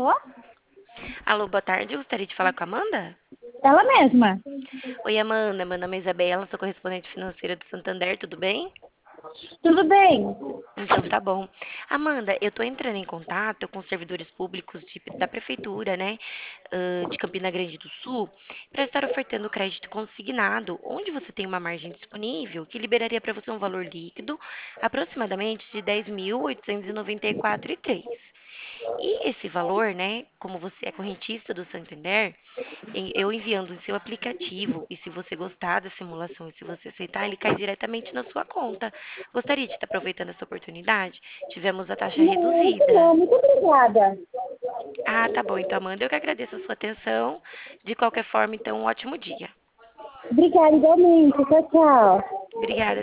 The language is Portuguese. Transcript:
Alô? Alô, boa tarde. Eu gostaria de falar com a Amanda. Ela mesma. Oi, Amanda. Meu nome é Isabela, sou correspondente financeira do Santander, tudo bem? Tudo bem? Então tá bom. Amanda, eu tô entrando em contato com os servidores públicos da prefeitura, né, de Campina Grande do Sul, para estar ofertando crédito consignado, onde você tem uma margem disponível que liberaria para você um valor líquido aproximadamente de 10.894,03. E esse valor, né, como você é correntista do Santander, eu enviando em seu aplicativo, e se você gostar da simulação e se você aceitar, ele cai diretamente na sua conta. Gostaria de estar aproveitando essa oportunidade? Tivemos a taxa Muito reduzida. bom, muito obrigada. Ah, tá bom. Então, Amanda, eu que agradeço a sua atenção. De qualquer forma, então, um ótimo dia. Obrigada igualmente. Tchau, tchau. Obrigada.